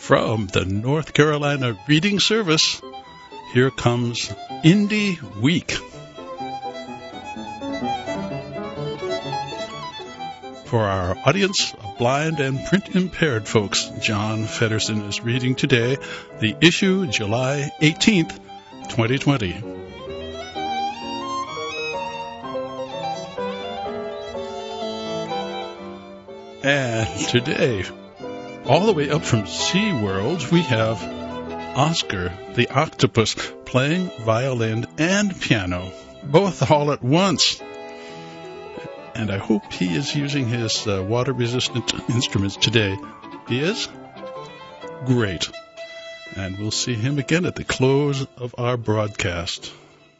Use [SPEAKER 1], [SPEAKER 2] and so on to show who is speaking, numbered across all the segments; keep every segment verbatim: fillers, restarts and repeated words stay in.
[SPEAKER 1] From the North Carolina Reading Service, here comes Indie Week. For our audience of blind and print-impaired folks, John Feddersen is reading today the issue July eighteenth, twenty twenty. And today, all the way up from SeaWorld, we have Oscar the octopus playing violin and piano, both all at once. And I hope he is using his uh, water-resistant instruments today. He is? Great. And we'll see him again at the close of our broadcast.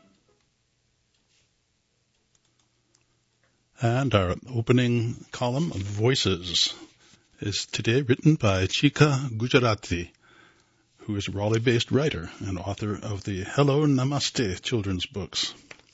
[SPEAKER 1] And our opening column of Voices is today written by Chika Gujarati, who is a Raleigh-based writer and author of the Hello Namaste children's books.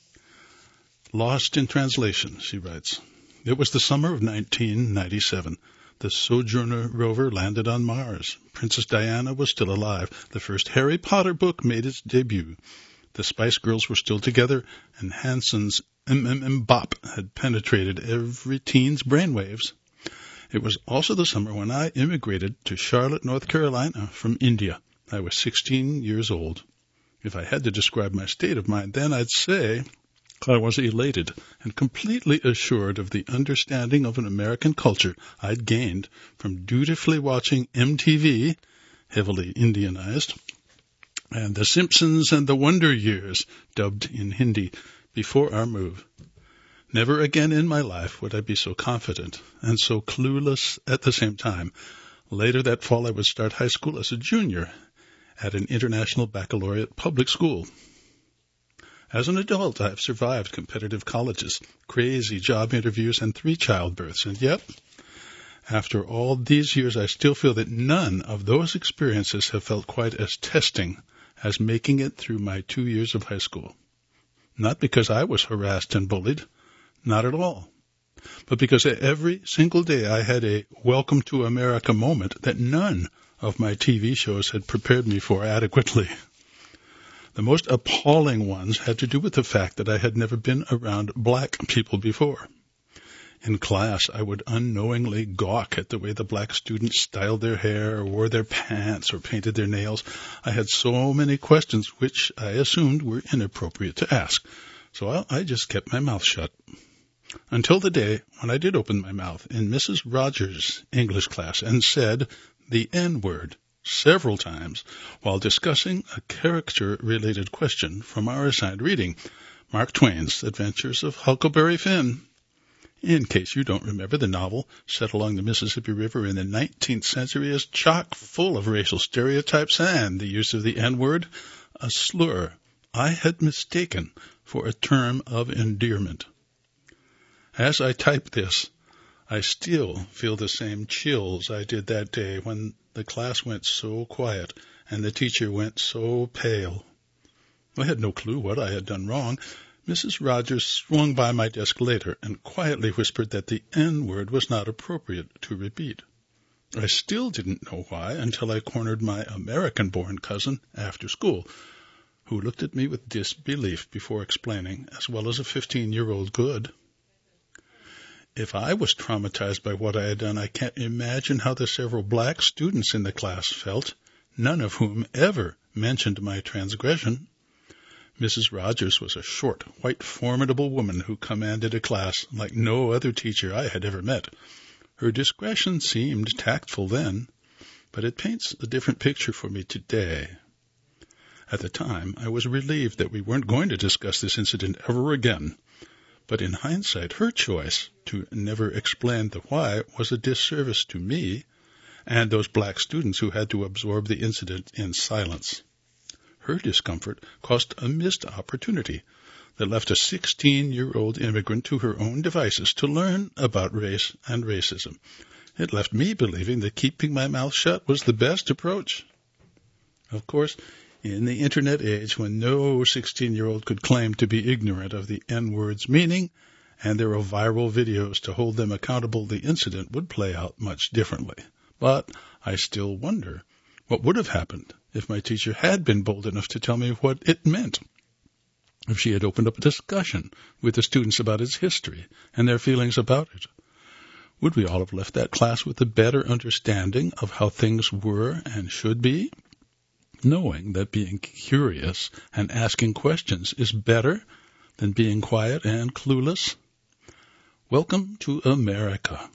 [SPEAKER 1] Lost in translation, she writes. It was the summer of nineteen ninety-seven. The Sojourner rover landed on Mars. Princess Diana was still alive. The first Harry Potter book made its debut. The Spice Girls were still together, and Hanson's M M M Bop had penetrated every teen's brainwaves. It was also the summer when I immigrated to Charlotte, North Carolina from India. I was sixteen years old. If I had to describe my state of mind then, I'd say I was elated and completely assured of the understanding of an American culture I'd gained from dutifully watching M T V, heavily Indianized, and The Simpsons and The Wonder Years, dubbed in Hindi, before our move. Never again in my life would I be so confident and so clueless at the same time. Later that fall, I would start high school as a junior at an international baccalaureate public school. As an adult, I have survived competitive colleges, crazy job interviews, and three childbirths. And yet, after all these years, I still feel that none of those experiences have felt quite as testing as making it through my two years of high school. Not because I was harassed and bullied. Not at all. But because every single day I had a welcome to America moment that none of my T V shows had prepared me for adequately. The most appalling ones had to do with the fact that I had never been around black people before. In class, I would unknowingly gawk at the way the black students styled their hair, or wore their pants, or painted their nails. I had so many questions which I assumed were inappropriate to ask, so I, I just kept my mouth shut. Until the day when I did open my mouth in Missus Rogers' English class and said the N-word several times while discussing a character-related question from our assigned reading, Mark Twain's Adventures of Huckleberry Finn. In case you don't remember, the novel, set along the Mississippi River in the nineteenth century, is chock full of racial stereotypes and the use of the N-word, a slur I had mistaken for a term of endearment. As I type this, I still feel the same chills I did that day when the class went so quiet and the teacher went so pale. I had no clue what I had done wrong. Missus Rogers swung by my desk later and quietly whispered that the N-word was not appropriate to repeat. I still didn't know why until I cornered my American-born cousin after school, who looked at me with disbelief before explaining, as well as a fifteen-year-old could. If I was traumatized by what I had done, I can't imagine how the several black students in the class felt, none of whom ever mentioned my transgression. Missus Rogers was a short, white, formidable woman who commanded a class like no other teacher I had ever met. Her discretion seemed tactful then, but it paints a different picture for me today. At the time, I was relieved that we weren't going to discuss this incident ever again. But in hindsight, her choice to never explain the why was a disservice to me and those black students who had to absorb the incident in silence. Her discomfort cost a missed opportunity that left a sixteen-year-old immigrant to her own devices to learn about race and racism. It left me believing that keeping my mouth shut was the best approach. Of course, in the Internet age, when no sixteen-year-old could claim to be ignorant of the N-word's meaning, and there are viral videos to hold them accountable, the incident would play out much differently. But I still wonder What would have happened if my teacher had been bold enough to tell me what it meant? If she had opened up a discussion with the students about its history and their feelings about it? Would we all have left that class with a better understanding of how things were and should be? Knowing that being curious and asking questions is better than being quiet and clueless? Welcome to America.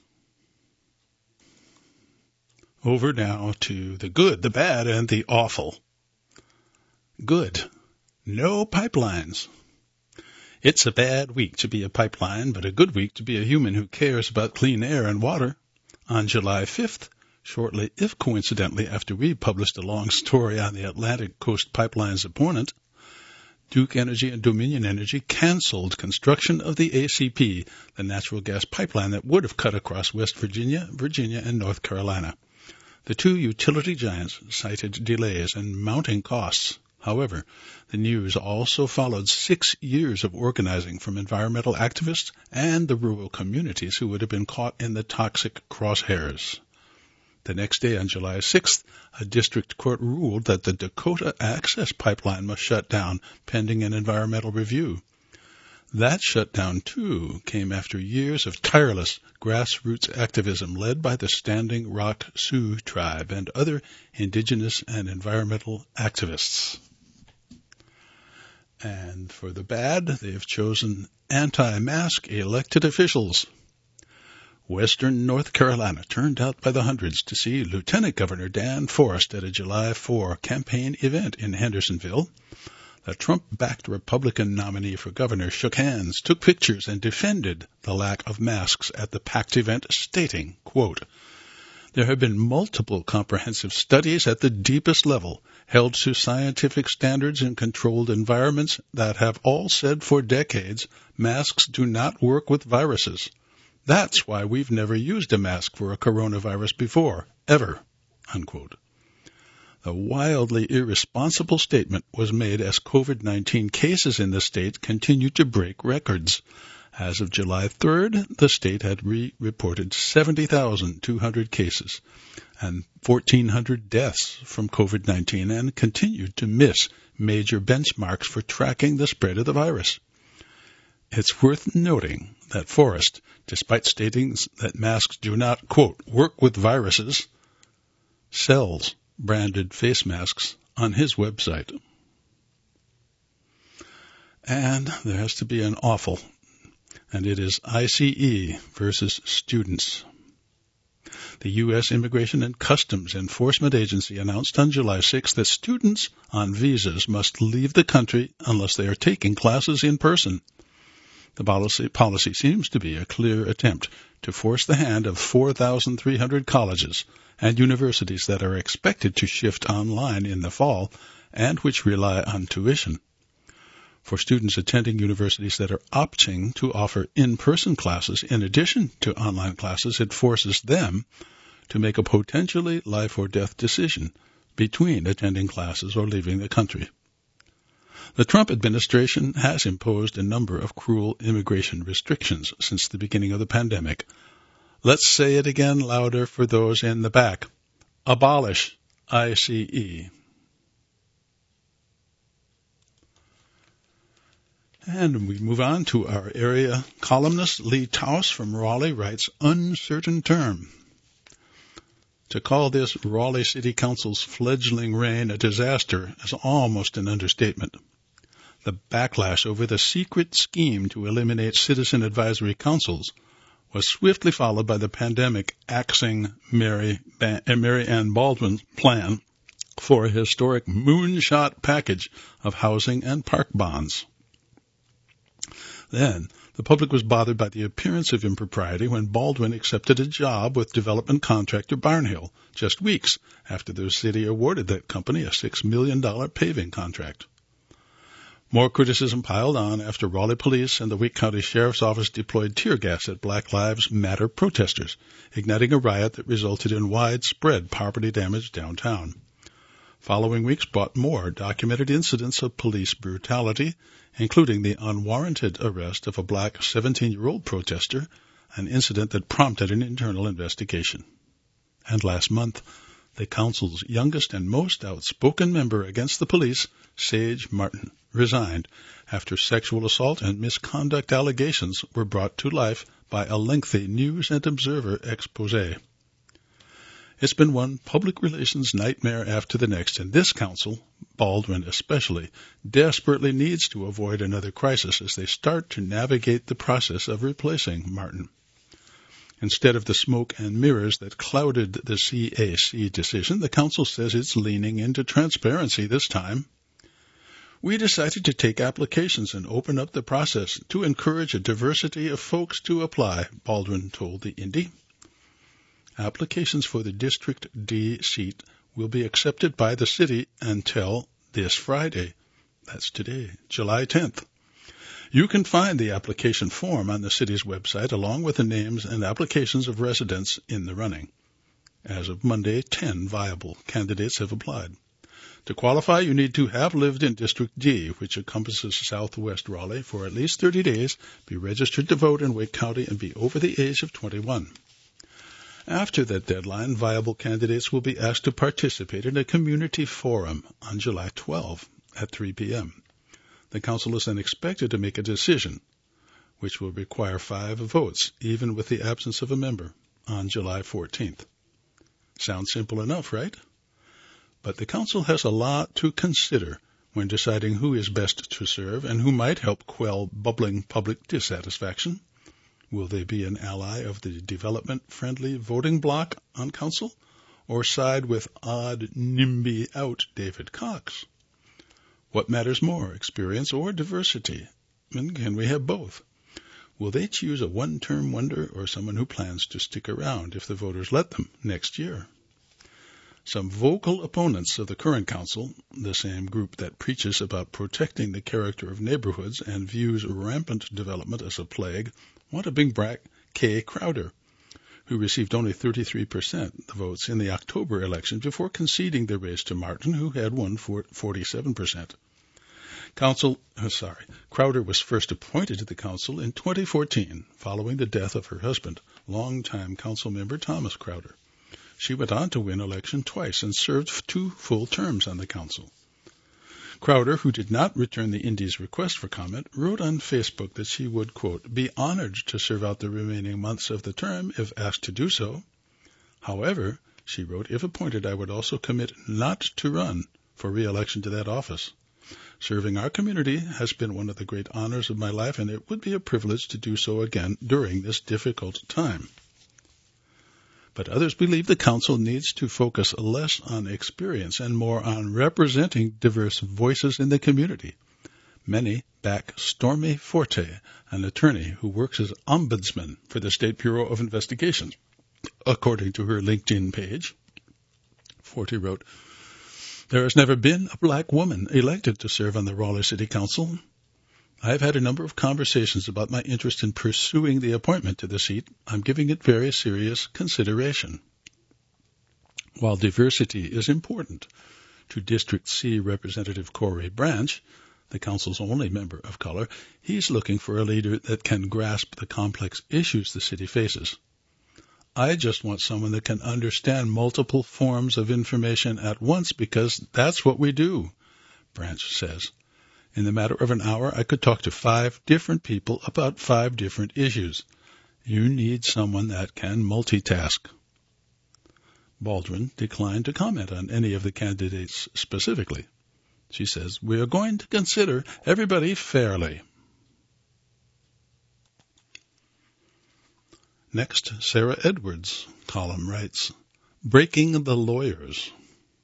[SPEAKER 1] Over now to the good, the bad, and the awful. Good. No pipelines. It's a bad week to be a pipeline, but a good week to be a human who cares about clean air and water. On July fifth, shortly, if coincidentally, after we published a long story on the Atlantic Coast Pipeline's opponent, Duke Energy and Dominion Energy canceled construction of the A C P, the natural gas pipeline that would have cut across West Virginia, Virginia, and North Carolina. The two utility giants cited delays and mounting costs. However, the news also followed six years of organizing from environmental activists and the rural communities who would have been caught in the toxic crosshairs. The next day, on July sixth, a district court ruled that the Dakota Access Pipeline must shut down pending an environmental review. That shutdown, too, came after years of tireless grassroots activism led by the Standing Rock Sioux tribe and other indigenous and environmental activists. And for the bad, they have chosen anti-mask elected officials. Western North Carolina turned out by the hundreds to see Lieutenant Governor Dan Forest at a July fourth campaign event in Hendersonville. The Trump-backed Republican nominee for governor shook hands, took pictures, and defended the lack of masks at the packed event, stating, quote, "There have been multiple comprehensive studies at the deepest level, held to scientific standards in controlled environments that have all said for decades masks do not work with viruses. That's why we've never used a mask for a coronavirus before, ever," unquote. The wildly irresponsible statement was made as COVID nineteen cases in the state continued to break records. As of July third, the state had re-reported seventy thousand two hundred cases and fourteen hundred deaths from COVID nineteen and continued to miss major benchmarks for tracking the spread of the virus. It's worth noting that Forest, despite stating that masks do not, quote, work with viruses, sells branded face masks on his website. And there has to be an awful, and it is I C E versus students. The U S Immigration and Customs Enforcement Agency announced on July sixth that students on visas must leave the country unless they are taking classes in person. The policy, policy seems to be a clear attempt to force the hand of four thousand three hundred colleges and universities that are expected to shift online in the fall and which rely on tuition. For students attending universities that are opting to offer in-person classes in addition to online classes, it forces them to make a potentially life or death decision between attending classes or leaving the country. The Trump administration has imposed a number of cruel immigration restrictions since the beginning of the pandemic. Let's say it again louder for those in the back. Abolish I C E. And we move on to our area columnist. Lee Taus from Raleigh writes, uncertain term. To call this Raleigh City Council's fledgling reign a disaster is almost an understatement. The backlash over the secret scheme to eliminate citizen advisory councils was swiftly followed by the pandemic axing Mary, ba- Mary Ann Baldwin's plan for a historic moonshot package of housing and park bonds. Then, the public was bothered by the appearance of impropriety when Baldwin accepted a job with development contractor Barnhill just weeks after the city awarded that company a six million dollars paving contract. More criticism piled on after Raleigh Police and the Wake County Sheriff's Office deployed tear gas at Black Lives Matter protesters, igniting a riot that resulted in widespread property damage downtown. Following weeks brought more documented incidents of police brutality, including the unwarranted arrest of a black seventeen-year-old protester, an incident that prompted an internal investigation. And last month, The council's youngest and most outspoken member against the police, Sage Martin, resigned after sexual assault and misconduct allegations were brought to life by a lengthy News and Observer expose. It's been one public relations nightmare after the next, and this council, Baldwin especially, desperately needs to avoid another crisis as they start to navigate the process of replacing Martin. Instead of the smoke and mirrors that clouded the C A C decision, the council says it's leaning into transparency this time. We decided to take applications and open up the process to encourage a diversity of folks to apply, Baldwin told the Indy. Applications for the District D seat will be accepted by the city until this Friday. That's today, July tenth. You can find the application form on the city's website along with the names and applications of residents in the running. As of Monday, ten viable candidates have applied. To qualify, you need to have lived in District D, which encompasses southwest Raleigh, for at least thirty days, be registered to vote in Wake County, and be over the age of twenty-one. After that deadline, viable candidates will be asked to participate in a community forum on July twelfth at three p.m. The council is then expected to make a decision, which will require five votes, even with the absence of a member, on July fourteenth. Sounds simple enough, right? But the council has a lot to consider when deciding who is best to serve and who might help quell bubbling public dissatisfaction. Will they be an ally of the development-friendly voting bloc on council, or side with odd, NIMBY-out David Cox? What matters more, experience or diversity? And can we have both? Will they choose a one-term wonder or someone who plans to stick around if the voters let them next year? Some vocal opponents of the current council, the same group that preaches about protecting the character of neighborhoods and views rampant development as a plague, want to bring back Kay Crowder, who received only thirty-three percent of the votes in the October election before conceding the race to Martin, who had won forty-seven percent. Council, oh, sorry, Crowder was first appointed to the council in twenty fourteen, following the death of her husband, longtime council member Thomas Crowder. She went on to win election twice and served two full terms on the council. Crowder, who did not return the Indy's request for comment, wrote on Facebook that she would, quote, be honored to serve out the remaining months of the term if asked to do so. However, she wrote, if appointed, I would also commit not to run for re-election to that office. Serving our community has been one of the great honors of my life, and it would be a privilege to do so again during this difficult time. But others believe the council needs to focus less on experience and more on representing diverse voices in the community. Many back Stormy Forte, an attorney who works as ombudsman for the State Bureau of Investigations. According to her LinkedIn page, Forte wrote, there has never been a black woman elected to serve on the Raleigh City Council. I've had a number of conversations about my interest in pursuing the appointment to the seat. I'm giving it very serious consideration. While diversity is important to District C Representative Corey Branch, the council's only member of color, he's looking for a leader that can grasp the complex issues the city faces. I just want someone that can understand multiple forms of information at once because that's what we do, Branch says. In the matter of an hour, I could talk to five different people about five different issues. You need someone that can multitask. Baldwin declined to comment on any of the candidates specifically. She says, we are going to consider everybody fairly. Next, Sarah Edwards' column writes, Breaking the Lawyers.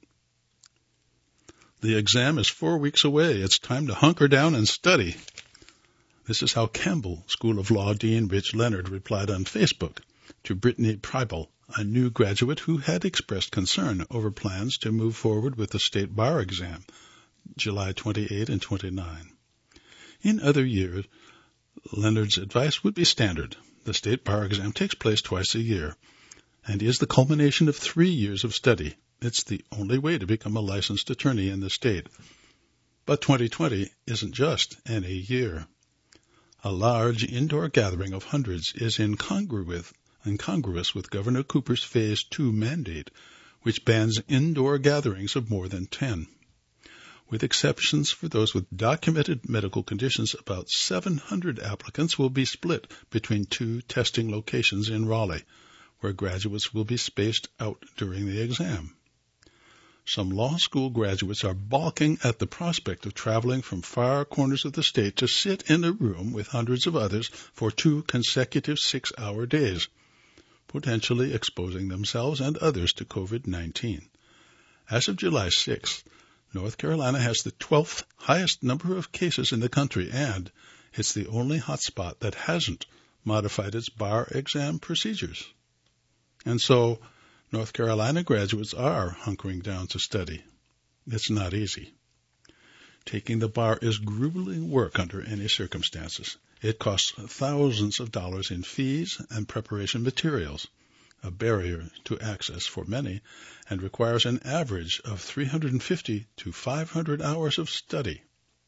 [SPEAKER 1] The exam is four weeks away. It's time to hunker down and study. This is how Campbell School of Law Dean Rich Leonard replied on Facebook to Brittany Preibel, a new graduate who had expressed concern over plans to move forward with the state bar exam, July twenty-eighth and twenty-ninth. In other years, Leonard's advice would be standard. The state bar exam takes place twice a year and is the culmination of three years of study. It's the only way to become a licensed attorney in the state. But twenty twenty isn't just any year. A large indoor gathering of hundreds is incongruous, incongruous with Governor Cooper's Phase two mandate, which bans indoor gatherings of more than ten. With exceptions for those with documented medical conditions, about seven hundred applicants will be split between two testing locations in Raleigh, where graduates will be spaced out during the exam. Some law school graduates are balking at the prospect of traveling from far corners of the state to sit in a room with hundreds of others for two consecutive six-hour days, potentially exposing themselves and others to COVID nineteen. As of July sixth, North Carolina has the twelfth highest number of cases in the country, and it's the only hotspot that hasn't modified its bar exam procedures. And so, North Carolina graduates are hunkering down to study. It's not easy. Taking the bar is grueling work under any circumstances. It costs thousands of dollars in fees and preparation materials, a barrier to access for many, and requires an average of three hundred fifty to five hundred hours of study.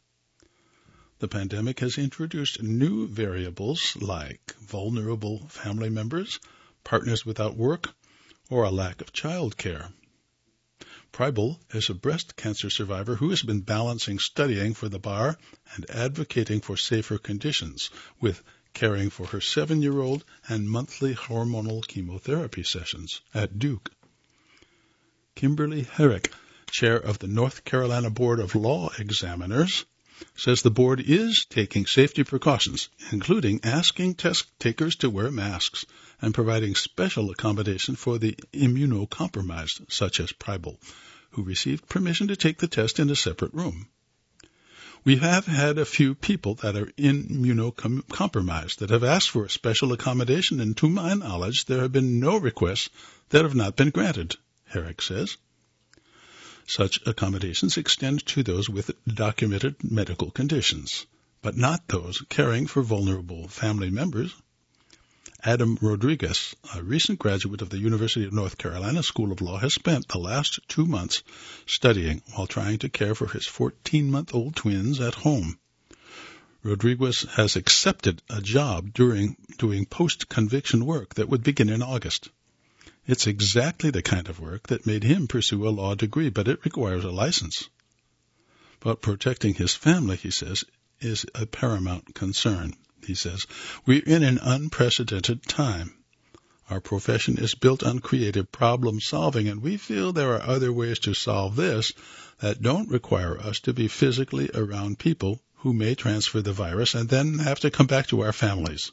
[SPEAKER 1] The pandemic has introduced new variables like vulnerable family members, partners without work, or a lack of child care. Preibel is a breast cancer survivor who has been balancing studying for the bar and advocating for safer conditions with caring for her seven-year-old and monthly hormonal chemotherapy sessions at Duke. Kimberly Herrick, chair of the North Carolina Board of Law Examiners, says the board is taking safety precautions, including asking test takers to wear masks and providing special accommodation for the immunocompromised, such as Preibel, who received permission to take the test in a separate room. We have had a few people that are immunocompromised that have asked for a special accommodation, and to my knowledge, there have been no requests that have not been granted, Herrick says. Such accommodations extend to those with documented medical conditions, but not those caring for vulnerable family members. Adam Rodriguez, a recent graduate of the University of North Carolina School of Law, has spent the last two months studying while trying to care for his fourteen-month-old twins at home. Rodriguez has accepted a job during doing post-conviction work that would begin in August. It's exactly the kind of work that made him pursue a law degree, but it requires a license. But protecting his family, he says, is a paramount concern. He says, we're in an unprecedented time. Our profession is built on creative problem solving, and we feel there are other ways to solve this that don't require us to be physically around people who may transfer the virus and then have to come back to our families.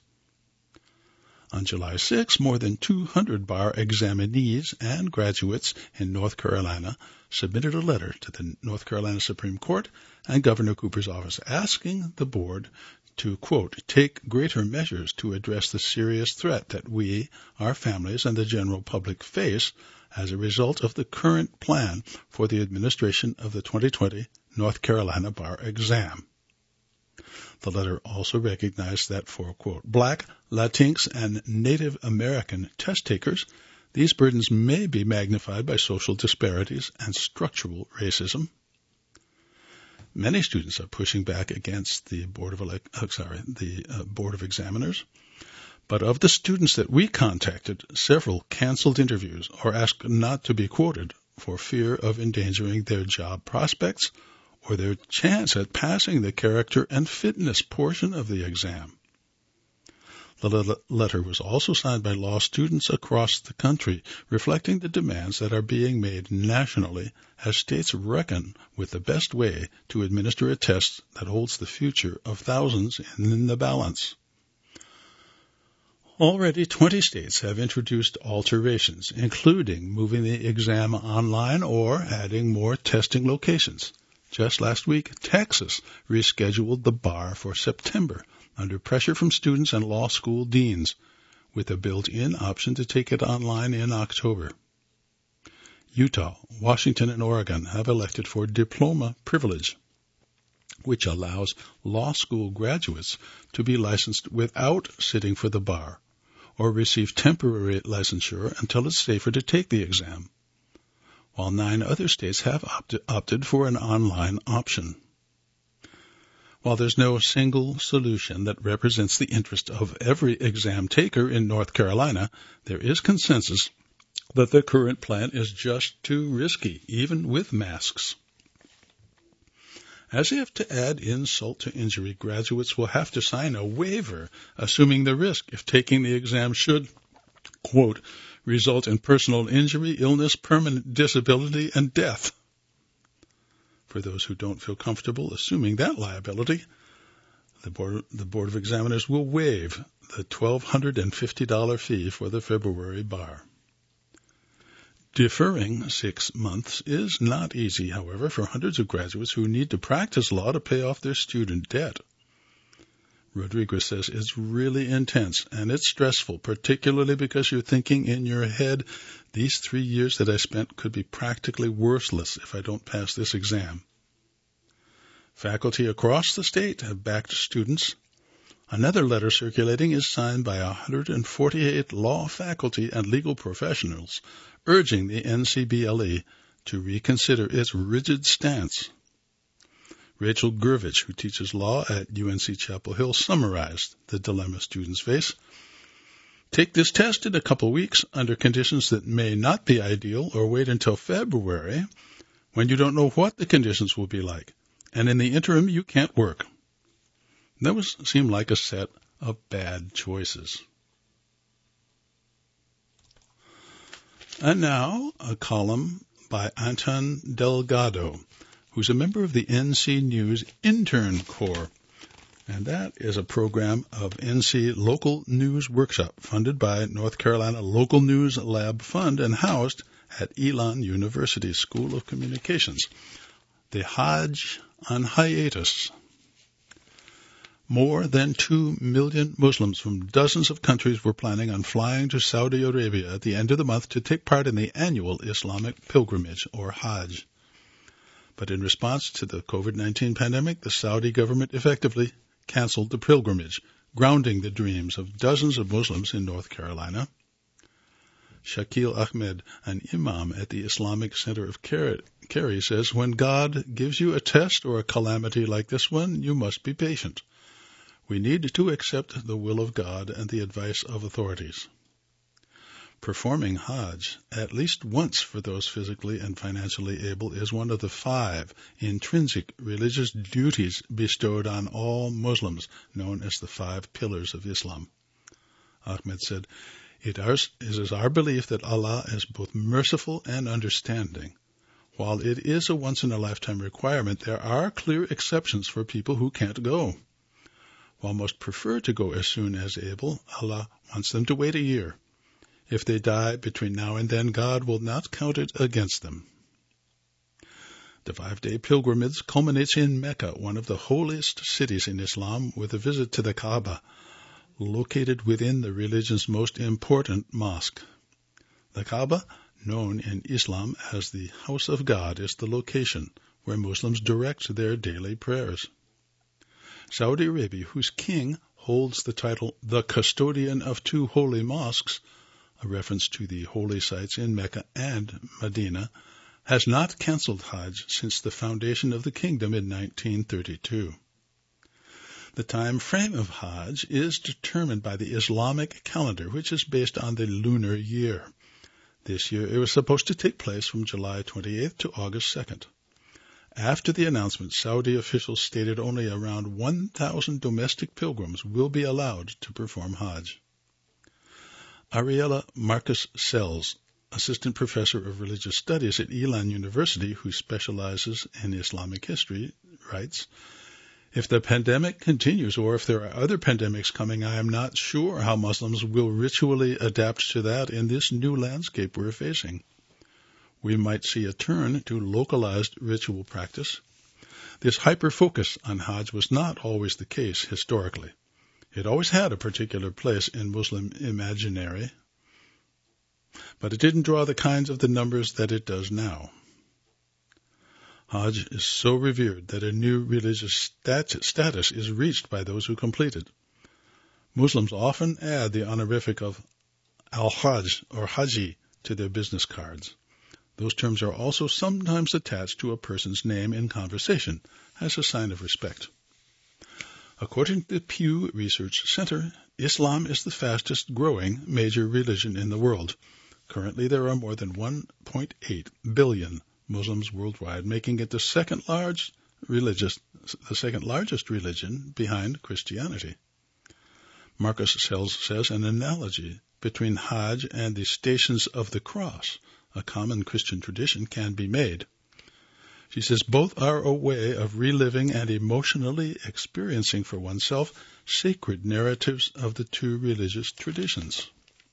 [SPEAKER 1] On July sixth, more than two hundred bar examinees and graduates in North Carolina submitted a letter to the North Carolina Supreme Court and Governor Cooper's office asking the board to, quote, take greater measures to address the serious threat that we, our families, and the general public face as a result of the current plan for the administration of the twenty twenty North Carolina bar exam. The letter also recognized that for, quote, Black, Latinx, and Native American test takers, these burdens may be magnified by social disparities and structural racism. Many students are pushing back against the Board of Elect- oh, sorry, the uh, Board of Examiners, but of the students that we contacted, several canceled interviews or asked not to be quoted for fear of endangering their job prospects or their chance at passing the character and fitness portion of the exam. The letter was also signed by law students across the country, reflecting the demands that are being made nationally as states reckon with the best way to administer a test that holds the future of thousands in the balance. Already twenty states have introduced alterations, including moving the exam online or adding more testing locations. Just last week, Texas rescheduled the bar for September under pressure from students and law school deans, with a built-in option to take it online in October. Utah, Washington, and Oregon have elected for diploma privilege, which allows law school graduates to be licensed without sitting for the bar or receive temporary licensure until it's safer to take the exam, while nine other states have opted, opted for an online option. While there's no single solution that represents the interest of every exam taker in North Carolina, there is consensus that the current plan is just too risky, even with masks. As if to add insult to injury, graduates will have to sign a waiver assuming the risk if taking the exam should, quote, result in personal injury, illness, permanent disability, and death. For those who don't feel comfortable assuming that liability, the Board, the Board of Examiners will waive the one thousand two hundred fifty dollars fee for the February bar. Deferring six months is not easy, however, for hundreds of graduates who need to practice law to pay off their student debt. Rodriguez says it's really intense and it's stressful, particularly because you're thinking in your head, these three years that I spent could be practically worthless if I don't pass this exam. Faculty across the state have backed students. Another letter circulating is signed by one hundred forty-eight law faculty and legal professionals, urging the N C B L E to reconsider its rigid stance. Rachel Gurvich, who teaches law at U N C Chapel Hill, summarized the dilemma students face. Take this test in a couple weeks under conditions that may not be ideal, or wait until February when you don't know what the conditions will be like. And in the interim, you can't work. That was seemed like a set of bad choices. And now, a column by Anton Delgado, who's a member of the N C News Intern Corps. And that is a program of N C Local News Workshop funded by North Carolina Local News Lab Fund and housed at Elon University School of Communications. The Hajj on hiatus. More than two million Muslims from dozens of countries were planning on flying to Saudi Arabia at the end of the month to take part in the annual Islamic pilgrimage, or Hajj. But in response to the COVID nineteen pandemic, the Saudi government effectively canceled the pilgrimage, grounding the dreams of dozens of Muslims in North Carolina. Shakil Ahmed, an imam at the Islamic Center of Cary, says, when God gives you a test or a calamity like this one, you must be patient. We need to accept the will of God and the advice of authorities. Performing Hajj at least once for those physically and financially able is one of the five intrinsic religious duties bestowed on all Muslims, known as the five pillars of Islam. Ahmed said, It is our belief that Allah is both merciful and understanding. While it is a once-in-a-lifetime requirement, there are clear exceptions for people who can't go. While most prefer to go as soon as able, Allah wants them to wait a year. If they die between now and then, God will not count it against them. The five-day pilgrimage culminates in Mecca, one of the holiest cities in Islam, with a visit to the Kaaba, located within the religion's most important mosque. The Kaaba, known in Islam as the House of God, is the location where Muslims direct their daily prayers. Saudi Arabia, whose king holds the title the custodian of two holy mosques, a reference to the holy sites in Mecca and Medina, has not cancelled Hajj since the foundation of the kingdom in nineteen thirty-two. The time frame of Hajj is determined by the Islamic calendar, which is based on the lunar year. This year it was supposed to take place from July twenty-eighth to August second. After the announcement, Saudi officials stated only around one thousand domestic pilgrims will be allowed to perform Hajj. Ariella Marcus Sells, assistant professor of religious studies at Elon University, who specializes in Islamic history, writes, If the pandemic continues, or if there are other pandemics coming, I am not sure how Muslims will ritually adapt to that in this new landscape we're facing. We might see a turn to localized ritual practice. This hyper-focus on Hajj was not always the case historically. It always had a particular place in Muslim imaginary, but it didn't draw the kinds of the numbers that it does now. Hajj is so revered that a new religious stat- status is reached by those who complete it. Muslims often add the honorific of al-Hajj or Haji to their business cards. Those terms are also sometimes attached to a person's name in conversation as a sign of respect. According to the Pew Research Center, Islam is the fastest growing major religion in the world, Currently, there are more than one point eight billion Muslims worldwide, making it the second large religious, the second largest religion behind Christianity. Marcus Sells says an analogy between Hajj and the Stations of the Cross, a common Christian tradition, can be made. She says both are a way of reliving and emotionally experiencing for oneself sacred narratives of the two religious traditions.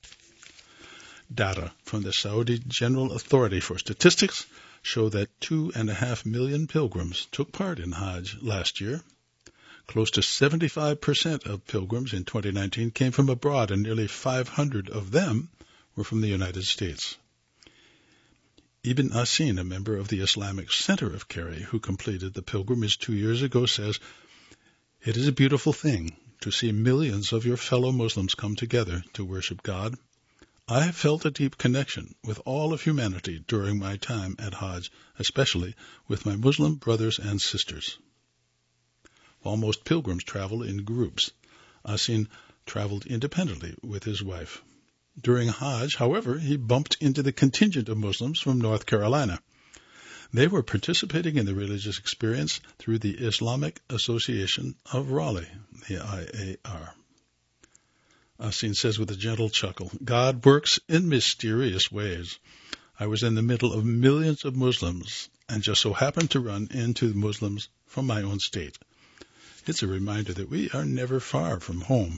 [SPEAKER 1] Data from the Saudi General Authority for Statistics show that two and a half million pilgrims took part in Hajj last year. Close to seventy-five percent of pilgrims in twenty nineteen came from abroad, and nearly five hundred of them were from the United States. Ibn Asin, a member of the Islamic Center of Cary, who completed the pilgrimage two years ago, says, "It is a beautiful thing to see millions of your fellow Muslims come together to worship God. I have felt a deep connection with all of humanity during my time at Hajj, especially with my Muslim brothers and sisters." While most pilgrims travel in groups, Asin traveled independently with his wife. During Hajj, however, he bumped into the contingent of Muslims from North Carolina. They were participating in the religious experience through the Islamic Association of Raleigh, the I A R. Asin says with a gentle chuckle, "God works in mysterious ways. I was in the middle of millions of Muslims and just so happened to run into Muslims from my own state. It's a reminder that we are never far from home."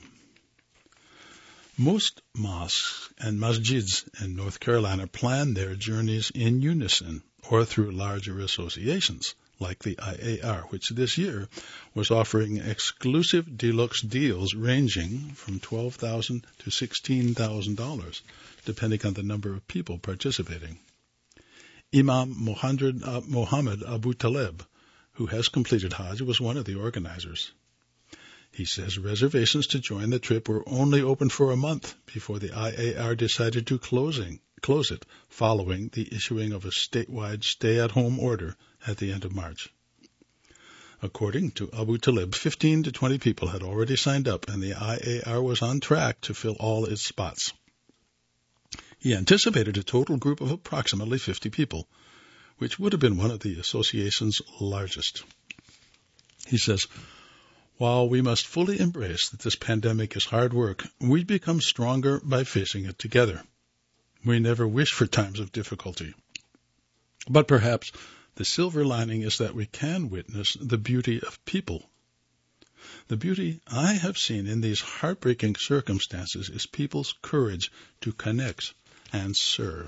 [SPEAKER 1] Most mosques and masjids in North Carolina plan their journeys in unison or through larger associations, like the I A R, which this year was offering exclusive deluxe deals ranging from twelve thousand dollars to sixteen thousand dollars, depending on the number of people participating. Imam Mohammed Abu Taleb, who has completed Hajj, was one of the organizers. He says reservations to join the trip were only open for a month before the I A R decided to closing, close it following the issuing of a statewide stay-at-home order at the end of March. According to Abu Talib, fifteen to twenty people had already signed up, and the I A R was on track to fill all its spots. He anticipated a total group of approximately fifty people, which would have been one of the association's largest. He says, "While we must fully embrace that this pandemic is hard work, we become stronger by facing it together. We never wish for times of difficulty. But perhaps the silver lining is that we can witness the beauty of people. The beauty I have seen in these heartbreaking circumstances is people's courage to connect and serve."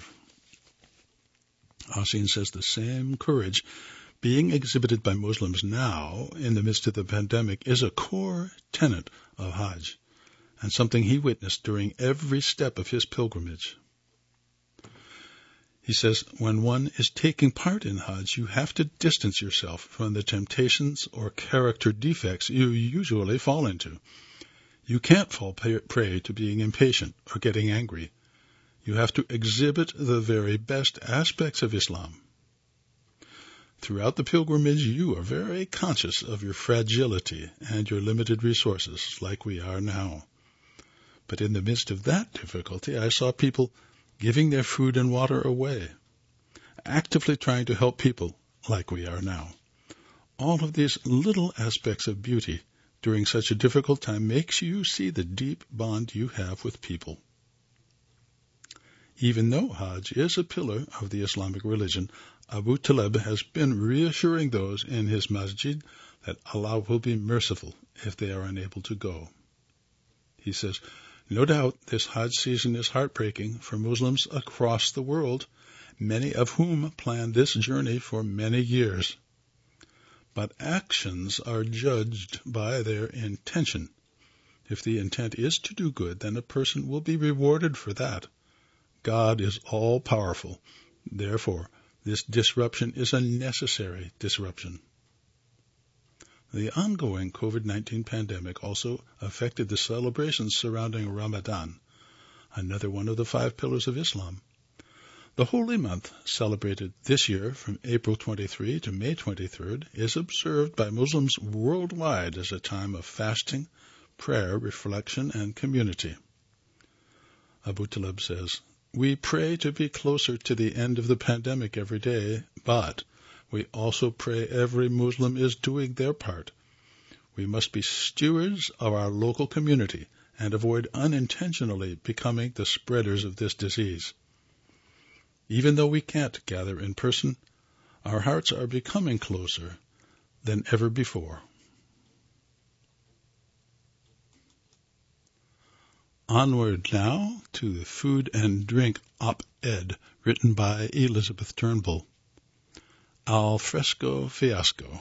[SPEAKER 1] Asin says the same courage being exhibited by Muslims now in the midst of the pandemic is a core tenet of Hajj and something he witnessed during every step of his pilgrimage. He says, when one is taking part in Hajj, you have to distance yourself from the temptations or character defects you usually fall into. You can't fall prey to being impatient or getting angry. You have to exhibit the very best aspects of Islam. Throughout the pilgrimage, you are very conscious of your fragility and your limited resources, like we are now. But in the midst of that difficulty, I saw people giving their food and water away, actively trying to help people, like we are now. All of these little aspects of beauty during such a difficult time makes you see the deep bond you have with people. Even though Hajj is a pillar of the Islamic religion, Abu Talib has been reassuring those in his masjid that Allah will be merciful if they are unable to go. He says, "No doubt this Hajj season is heartbreaking for Muslims across the world, many of whom planned this journey for many years. But actions are judged by their intention. If the intent is to do good, then a person will be rewarded for that. God is all-powerful. Therefore, this disruption is a necessary disruption." The ongoing COVID nineteen pandemic also affected the celebrations surrounding Ramadan, another one of the five pillars of Islam. The holy month, celebrated this year from April twenty-third to May twenty-third, is observed by Muslims worldwide as a time of fasting, prayer, reflection, and community. Abu Talib says, We pray to be closer to the end of the pandemic every day, but we also pray every Muslim is doing their part. We must be stewards of our local community and avoid unintentionally becoming the spreaders of this disease. Even though we can't gather in person, our hearts are becoming closer than ever before. Onward now to the Food and Drink op-ed written by Elizabeth Turnbull. Al fresco fiasco.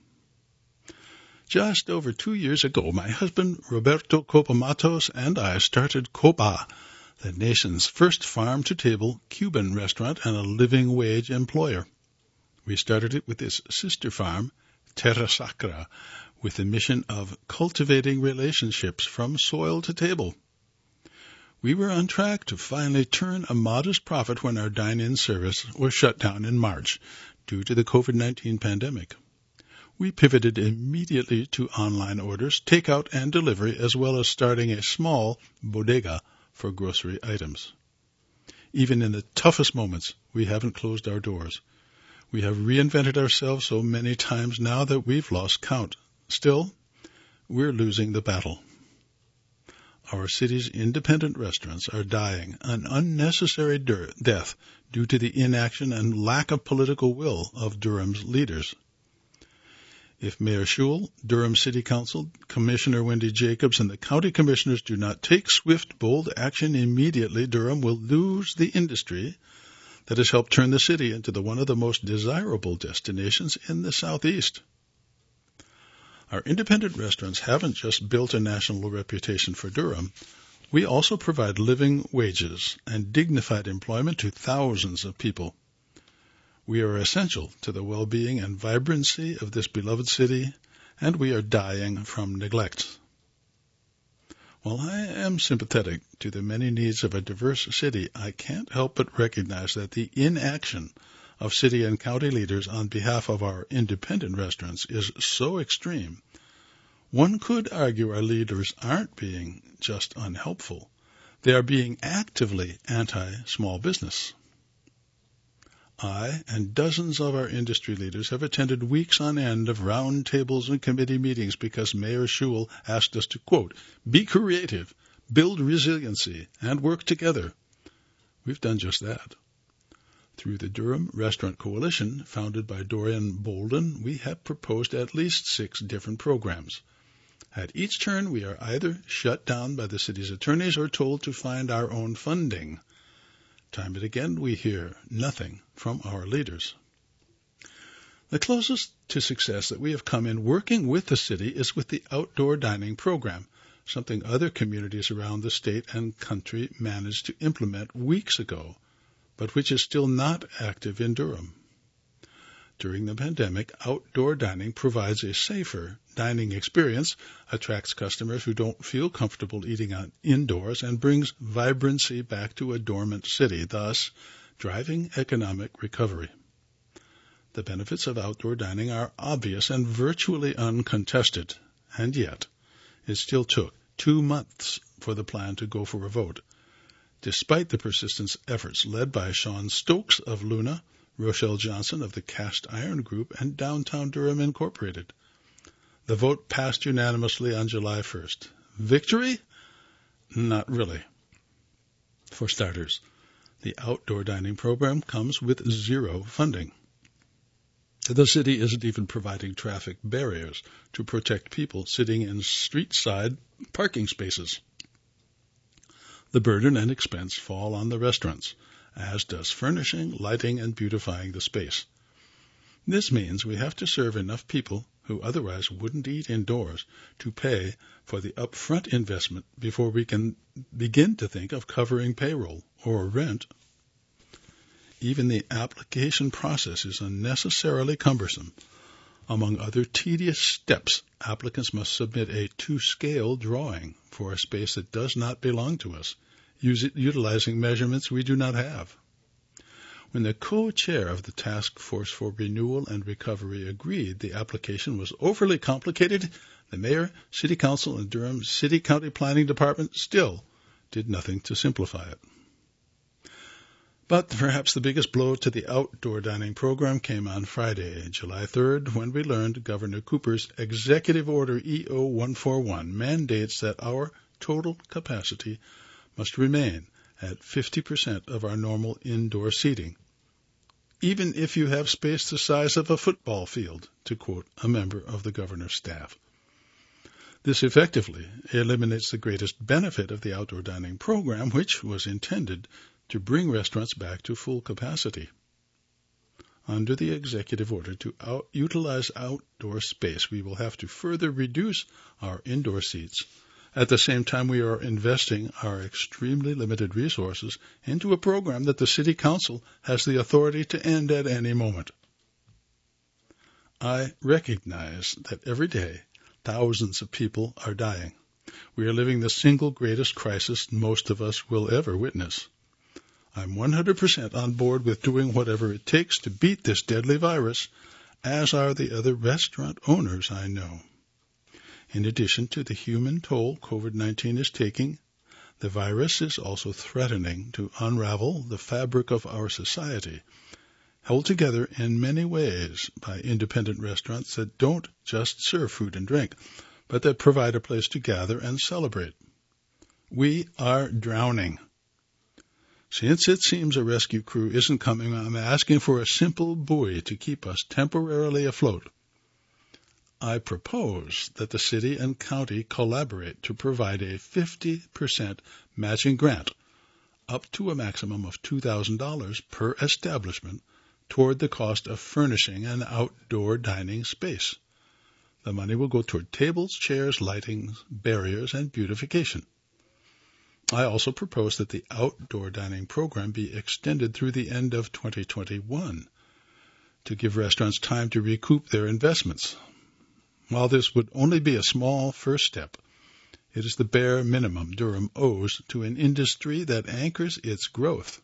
[SPEAKER 1] Just over two years ago, my husband Roberto Copa Matos and I started Copa, the nation's first farm-to-table Cuban restaurant and a living wage employer. We started it with its sister farm, Terra Sacra, with the mission of cultivating relationships from soil to table. We were on track to finally turn a modest profit when our dine-in service was shut down in March due to the covid nineteen pandemic. We pivoted immediately to online orders, takeout and delivery, as well as starting a small bodega for grocery items. Even in the toughest moments, we haven't closed our doors. We have reinvented ourselves so many times now that we've lost count. Still, we're losing the battle. Our city's independent restaurants are dying an unnecessary dur- death due to the inaction and lack of political will of Durham's leaders. If Mayor Schewel, Durham City Council, Commissioner Wendy Jacobs, and the county commissioners do not take swift, bold action immediately, Durham will lose the industry that has helped turn the city into the one of the most desirable destinations in the Southeast. Our independent restaurants haven't just built a national reputation for Durham. We also provide living wages and dignified employment to thousands of people. We are essential to the well-being and vibrancy of this beloved city, and we are dying from neglect. While I am sympathetic to the many needs of a diverse city, I can't help but recognize that the inaction of city and county leaders on behalf of our independent restaurants is so extreme. One could argue our leaders aren't being just unhelpful. They are being actively anti-small business. I and dozens of our industry leaders have attended weeks on end of round tables and committee meetings because Mayor Schewel asked us to, quote, be creative, build resiliency, and work together. We've done just that. Through the Durham Restaurant Coalition, founded by Dorian Bolden, we have proposed at least six different programs. At each turn, we are either shut down by the city's attorneys or told to find our own funding. Time and again, we hear nothing from our leaders. The closest to success that we have come in working with the city is with the outdoor dining program, something other communities around the state and country managed to implement weeks ago, but which is still not active in Durham. During the pandemic, outdoor dining provides a safer dining experience, attracts customers who don't feel comfortable eating out indoors, and brings vibrancy back to a dormant city, thus driving economic recovery. The benefits of outdoor dining are obvious and virtually uncontested, and yet it still took two months for the plan to go for a vote, despite the persistent efforts led by Sean Stokes of Luna, Rochelle Johnson of the Cast Iron Group, and Downtown Durham Incorporated. The vote passed unanimously on July first. Victory? Not really. For starters, the outdoor dining program comes with zero funding. The city isn't even providing traffic barriers to protect people sitting in street-side parking spaces. The burden and expense fall on the restaurants, as does furnishing, lighting, and beautifying the space. This means we have to serve enough people who otherwise wouldn't eat indoors to pay for the upfront investment before we can begin to think of covering payroll or rent. Even the application process is unnecessarily cumbersome. Among other tedious steps, applicants must submit a to-scale drawing for a space that does not belong to us, utilizing measurements we do not have. When the co-chair of the Task Force for Renewal and Recovery agreed the application was overly complicated, the mayor, city council, and Durham City County Planning Department still did nothing to simplify it. But perhaps the biggest blow to the outdoor dining program came on Friday, July third, when we learned Governor Cooper's Executive Order E O one forty-one mandates that our total capacity must remain at fifty percent of our normal indoor seating, even if you have space the size of a football field, to quote a member of the governor's staff. This effectively eliminates the greatest benefit of the outdoor dining program, which was intended to bring restaurants back to full capacity. Under the executive order to out- utilize outdoor space, we will have to further reduce our indoor seats. At the same time, we are investing our extremely limited resources into a program that the City Council has the authority to end at any moment. I recognize that every day thousands of people are dying. We are living the single greatest crisis most of us will ever witness. I'm one hundred percent on board with doing whatever it takes to beat this deadly virus, as are the other restaurant owners I know. In addition to the human toll COVID nineteen is taking, the virus is also threatening to unravel the fabric of our society, held together in many ways by independent restaurants that don't just serve food and drink, but that provide a place to gather and celebrate. We are drowning. Since it seems a rescue crew isn't coming, I'm asking for a simple buoy to keep us temporarily afloat. I propose that the city and county collaborate to provide a fifty percent matching grant, up to a maximum of two thousand dollars per establishment, toward the cost of furnishing an outdoor dining space. The money will go toward tables, chairs, lighting, barriers, and beautification. I also propose that the outdoor dining program be extended through the end of twenty twenty-one to give restaurants time to recoup their investments. While this would only be a small first step, it is the bare minimum Durham owes to an industry that anchors its growth.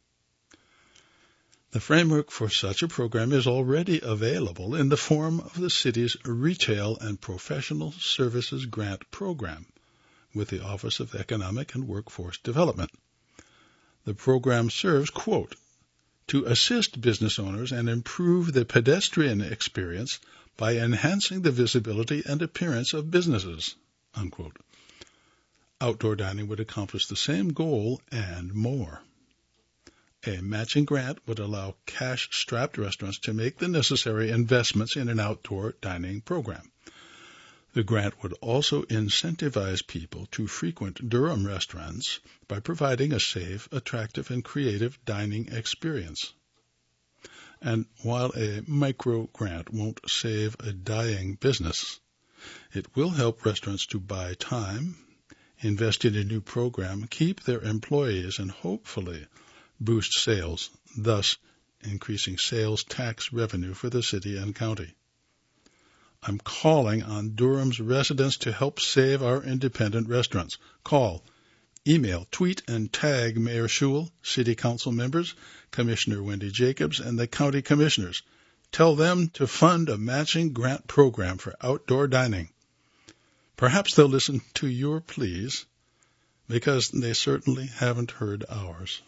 [SPEAKER 1] The framework for such a program is already available in the form of the city's Retail and Professional Services Grant Program with the Office of Economic and Workforce Development. The program serves, quote, to assist business owners and improve the pedestrian experience by enhancing the visibility and appearance of businesses, unquote. Outdoor dining would accomplish the same goal and more. A matching grant would allow cash-strapped restaurants to make the necessary investments in an outdoor dining program. The grant would also incentivize people to frequent Durham restaurants by providing a safe, attractive, and creative dining experience. And while a micro-grant won't save a dying business, it will help restaurants to buy time, invest in a new program, keep their employees, and hopefully boost sales, thus increasing sales tax revenue for the city and county. I'm calling on Durham's residents to help save our independent restaurants. Call, email, tweet, and tag Mayor Schewel, City Council members, Commissioner Wendy Jacobs, and the county commissioners. Tell them to fund a matching grant program for outdoor dining. Perhaps they'll listen to your pleas, because they certainly haven't heard ours.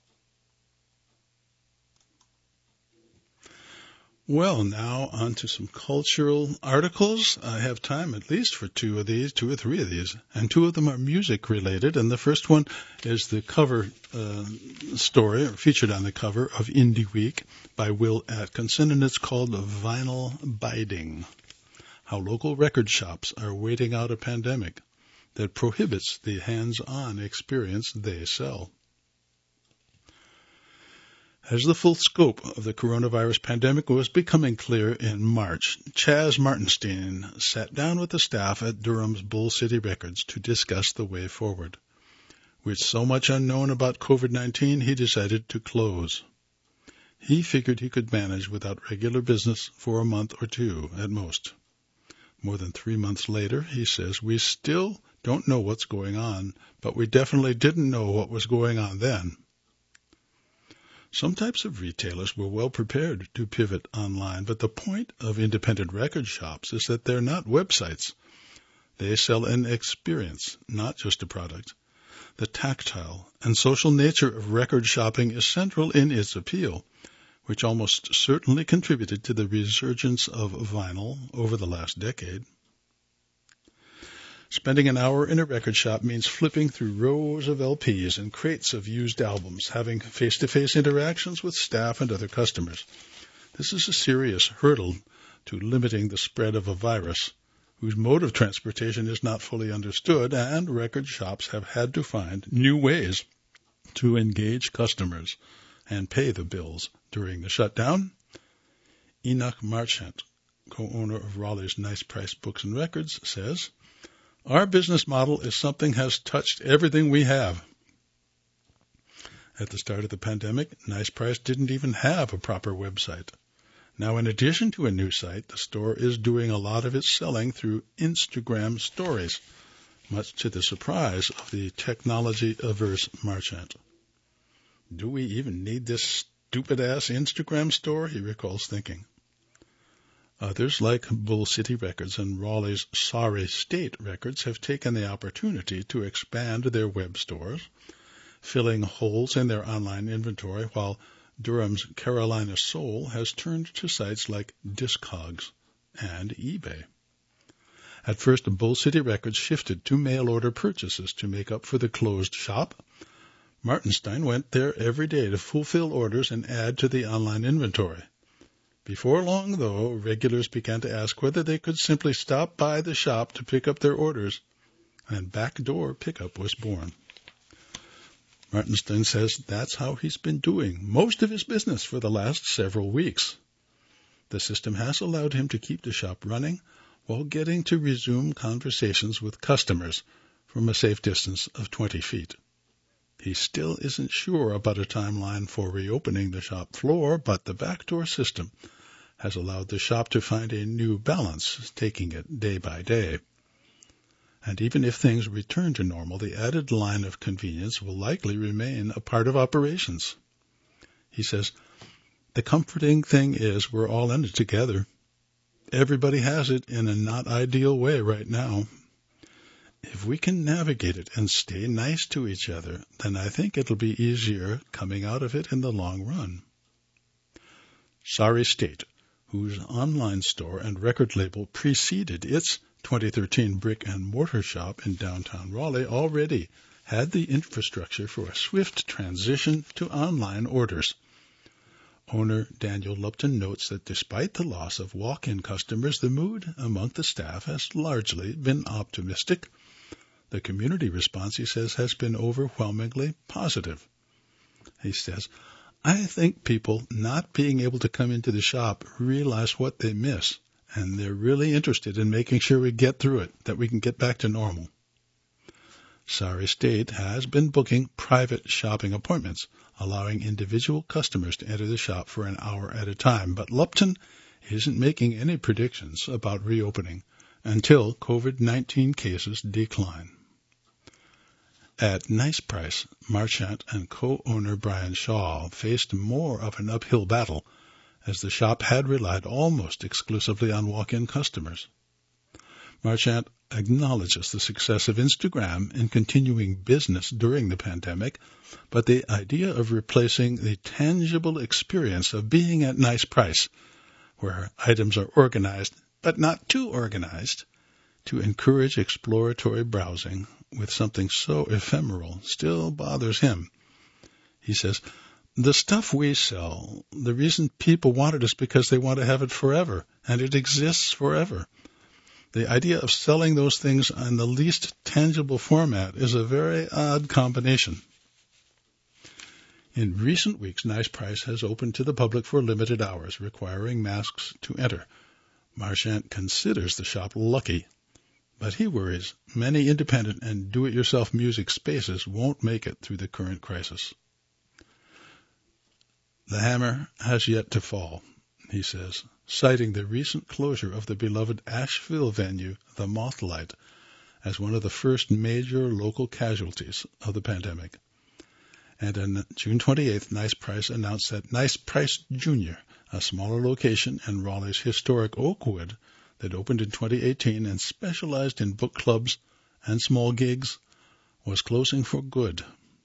[SPEAKER 1] Well, now on to some cultural articles. I have time at least for two of these, two or three of these, and two of them are music-related. And the first one is the cover uh, story, or featured on the cover of Indie Week by Will Atkinson, and it's called Vinyl Biding, How Local Record Shops Are Waiting Out a Pandemic That Prohibits the Hands-On Experience They Sell. As the full scope of the coronavirus pandemic was becoming clear in March, Chaz Martenstein sat down with the staff at Durham's Bull City Records to discuss the way forward. With so much unknown about COVID nineteen, he decided to close. He figured he could manage without regular business for a month or two at most. More than three months later, he says, we still don't know what's going on, but we definitely didn't know what was going on then. Some types of retailers were well prepared to pivot online, but the point of independent record shops is that they're not websites. They sell an experience, not just a product. The tactile and social nature of record shopping is central in its appeal, which almost certainly contributed to the resurgence of vinyl over the last decade. Spending an hour in a record shop means flipping through rows of L Ps and crates of used albums, having face-to-face interactions with staff and other customers. This is a serious hurdle to limiting the spread of a virus, whose mode of transportation is not fully understood, and record shops have had to find new ways to engage customers and pay the bills during the shutdown. Enoch Marchant, co-owner of Raleigh's Nice Price Books and Records, says, "Our business model is something has touched everything we have." At the start of the pandemic, Nice Price didn't even have a proper website. Now, in addition to a new site, the store is doing a lot of its selling through Instagram stories, much to the surprise of the technology-averse Marchant. "Do we even need this stupid-ass Instagram store?" he recalls thinking. Others, like Bull City Records and Raleigh's Sorry State Records, have taken the opportunity to expand their web stores, filling holes in their online inventory, while Durham's Carolina Soul has turned to sites like Discogs and eBay. At first, Bull City Records shifted to mail-order purchases to make up for the closed shop. Martenstein went there every day to fulfill orders and add to the online inventory. Before long, though, regulars began to ask whether they could simply stop by the shop to pick up their orders, and backdoor pickup was born. Martenstein says that's how he's been doing most of his business for the last several weeks. The system has allowed him to keep the shop running while getting to resume conversations with customers from a safe distance of twenty feet. He still isn't sure about a timeline for reopening the shop floor, but the backdoor system has allowed the shop to find a new balance, taking it day by day. And even if things return to normal, the added line of convenience will likely remain a part of operations. He says, "The comforting thing is we're all in it together. Everybody has it in a not ideal way right now. If we can navigate it and stay nice to each other, then I think it'll be easier coming out of it in the long run." Sorry State, whose online store and record label preceded its twenty thirteen brick-and-mortar shop in downtown Raleigh, already had the infrastructure for a swift transition to online orders. Owner Daniel Lupton notes that despite the loss of walk-in customers, the mood among the staff has largely been optimistic. The community response, he says, has been overwhelmingly positive. He says, "I think people not being able to come into the shop realize what they miss, and they're really interested in making sure we get through it, that we can get back to normal." Sorry State has been booking private shopping appointments, allowing individual customers to enter the shop for an hour at a time, but Lupton isn't making any predictions about reopening until COVID nineteen cases decline. At Nice Price, Marchant and co-owner Brian Shaw faced more of an uphill battle, as the shop had relied almost exclusively on walk-in customers. Marchant acknowledges the success of Instagram in continuing business during the pandemic, but the idea of replacing the tangible experience of being at Nice Price, where items are organized but not too organized, to encourage exploratory browsing with something so ephemeral still bothers him. He says, "The stuff we sell, the reason people want it is because they want to have it forever, and it exists forever. The idea of selling those things in the least tangible format is a very odd combination." In recent weeks, Nice Price has opened to the public for limited hours, requiring masks to enter. Marchant considers the shop lucky, but he worries many independent and do-it-yourself music spaces won't make it through the current crisis. "The hammer has yet to fall," he says, citing the recent closure of the beloved Asheville venue, the Mothlight, as one of the first major local casualties of the pandemic. And on June twenty-eighth, Nice Price announced that Nice Price Junior, a smaller location in Raleigh's historic Oakwood that opened in twenty eighteen and specialized in book clubs and small gigs, was closing for good.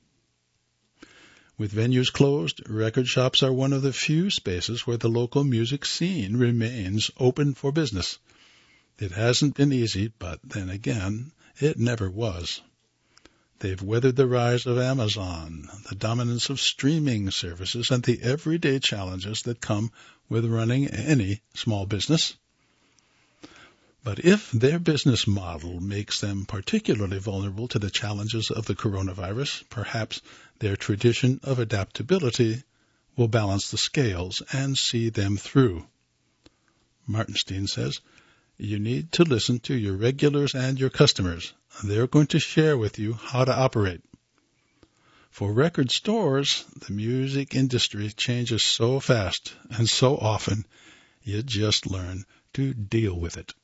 [SPEAKER 1] With venues closed, record shops are one of the few spaces where the local music scene remains open for business. It hasn't been easy, but then again, it never was. They've weathered the rise of Amazon, the dominance of streaming services, and the everyday challenges that come with running any small business. But if their business model makes them particularly vulnerable to the challenges of the coronavirus, perhaps their tradition of adaptability will balance the scales and see them through. Martinstein says, you need to listen to your regulars and your customers. They're going to share with you how to operate. For record stores, the music industry changes so fast and so often, you just learn to deal with it.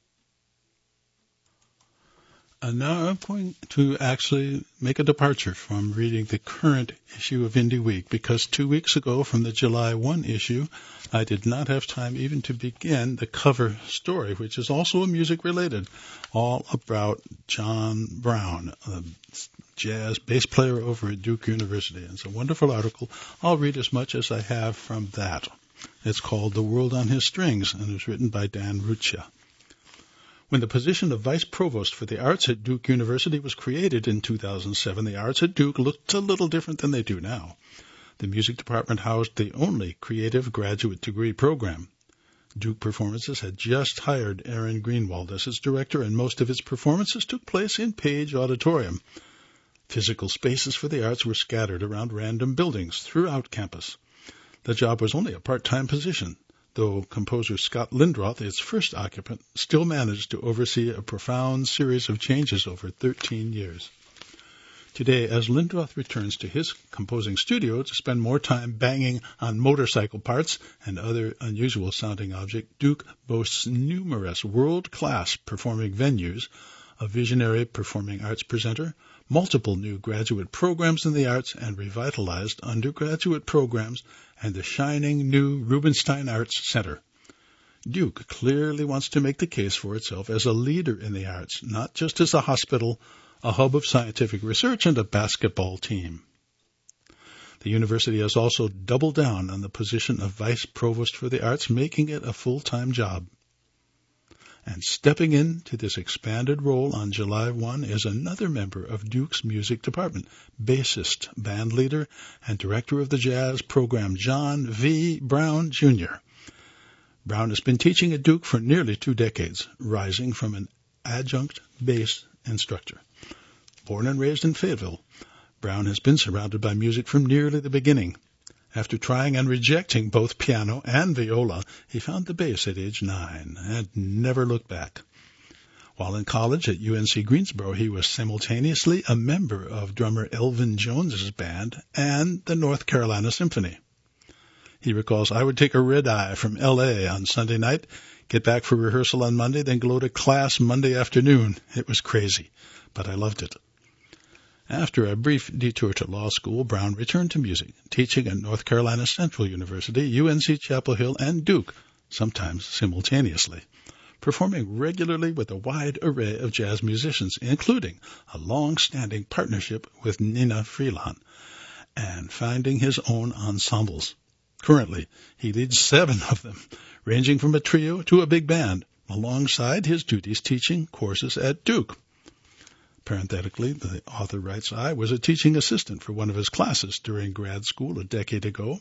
[SPEAKER 1] And now I'm going to actually make a departure from reading the current issue of Indie Week, because two weeks ago from the July first issue, I did not have time even to begin the cover story, which is also music-related, all about John Brown, a jazz bass player over at Duke University. It's a wonderful article. I'll read as much as I have from that. It's called The World on His Strings, and it was written by Dan Ruccia. When the position of Vice Provost for the Arts at Duke University was created in two thousand seven, the arts at Duke looked a little different than they do now. The music department housed the only creative graduate degree program. Duke Performances had just hired Aaron Greenwald as its director, and most of its performances took place in Page Auditorium. Physical spaces for the arts were scattered around random buildings throughout campus. The job was only a part-time position, though composer Scott Lindroth, its first occupant, still managed to oversee a profound series of changes over thirteen years. Today, as Lindroth returns to his composing studio to spend more time banging on motorcycle parts and other unusual-sounding objects, Duke boasts numerous world-class performing venues, a visionary performing arts presenter, multiple new graduate programs in the arts, and revitalized undergraduate programs, and the shining new Rubenstein Arts Center. Duke clearly wants to make the case for itself as a leader in the arts, not just as a hospital, a hub of scientific research, and a basketball team. The university has also doubled down on the position of Vice Provost for the Arts, making it a full-time job. And stepping into this expanded role on July first is another member of Duke's music department, bassist, band leader, and director of the jazz program, John V. Brown, Junior Brown has been teaching at Duke for nearly two decades, rising from an adjunct bass instructor. Born and raised in Fayetteville, Brown has been surrounded by music from nearly the beginning. After trying and rejecting both piano and viola, he found the bass at age nine and never looked back. While in college at U N C Greensboro, he was simultaneously a member of drummer Elvin Jones's band and the North Carolina Symphony. He recalls, I would take a red-eye from L A on Sunday night, get back for rehearsal on Monday, then go to class Monday afternoon. It was crazy, but I loved it. After a brief detour to law school, Brown returned to music, teaching at North Carolina Central University, U N C Chapel Hill, and Duke, sometimes simultaneously, performing regularly with a wide array of jazz musicians, including a long-standing partnership with Nina Freelon, and finding his own ensembles. Currently, he leads seven of them, ranging from a trio to a big band, alongside his duties teaching courses at Duke. Parenthetically, the author writes, I was a teaching assistant for one of his classes during grad school a decade ago.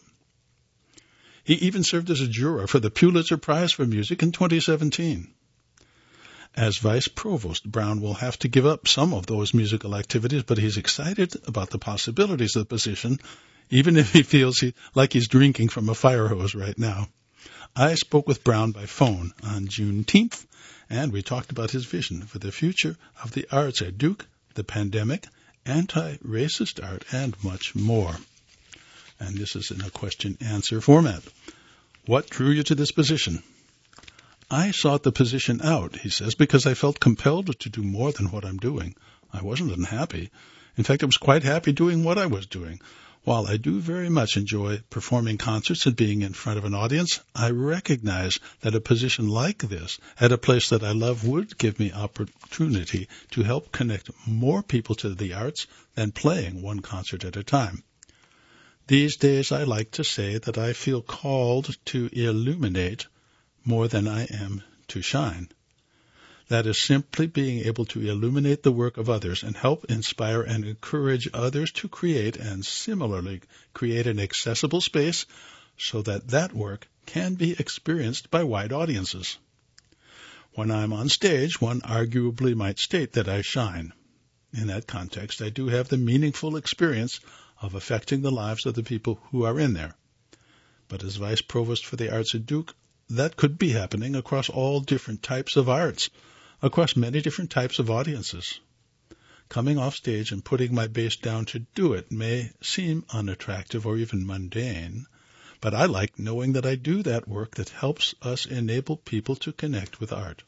[SPEAKER 1] He even served as a juror for the Pulitzer Prize for Music in twenty seventeen. As Vice Provost, Brown will have to give up some of those musical activities, but he's excited about the possibilities of the position, even if he feels he, like he's drinking from a fire hose right now. I spoke with Brown by phone on Juneteenth, and we talked about his vision for the future of the arts at Duke, the pandemic, anti-racist art, and much more. And this is in a question-answer format. What drew you to this position? I sought the position out, he says, because I felt compelled to do more than what I'm doing. I wasn't unhappy. In fact, I was quite happy doing what I was doing. While I do very much enjoy performing concerts and being in front of an audience, I recognize that a position like this at a place that I love would give me opportunity to help connect more people to the arts than playing one concert at a time. These days I like to say that I feel called to illuminate more than I am to shine. That is simply being able to illuminate the work of others and help inspire and encourage others to create and similarly create an accessible space so that that work can be experienced by wide audiences. When I'm on stage, one arguably might state that I shine. In that context, I do have the meaningful experience of affecting the lives of the people who are in there. But as Vice Provost for the Arts at Duke, that could be happening across all different types of arts, across many different types of audiences. Coming off stage and putting my bass down to do it may seem unattractive or even mundane, but I like knowing that I do that work that helps us enable people to connect with art.